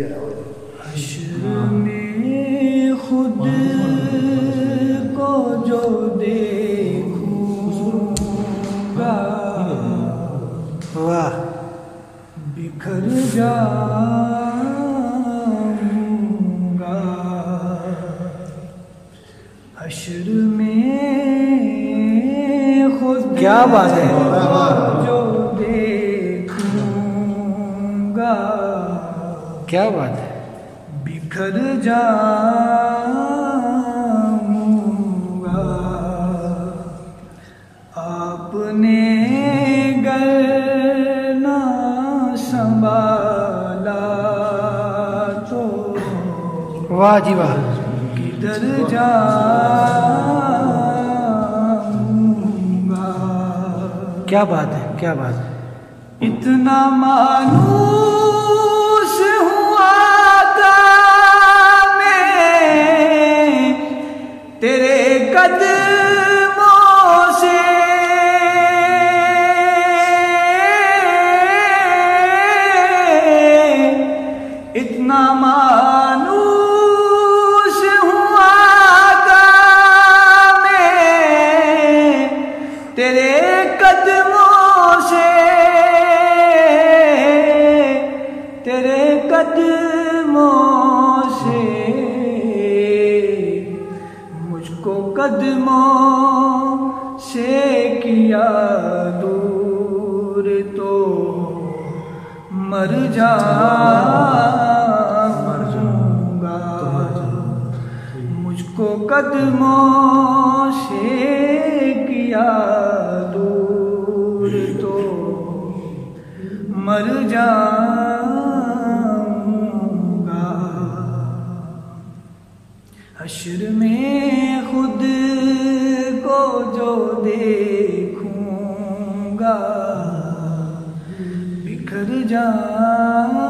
हश्र में खुद को जो देखूंगा, वाह, बिखर जाऊंगा। हश्र में खुद क्या बात है, जो देखूंगा, क्या बात है, बिखर जाऊंगा। आपने गर ना संभाला तो वाह जी वाह, किधर जाऊंगा। क्या बात है, क्या बात है। इतना मायूस हुआ था मैं तेरे कदमों से, इतना मायूस हुआ था मैं तेरे कदमों से, तेरे कदमों से। मुझको कदमों से किया दूर तो मर जाऊंगा। मुझको कदमों से किया दूर तो मर जाऊंगा। हश्र में खुद को जो देखूंगा, बिखर जाऊंगा।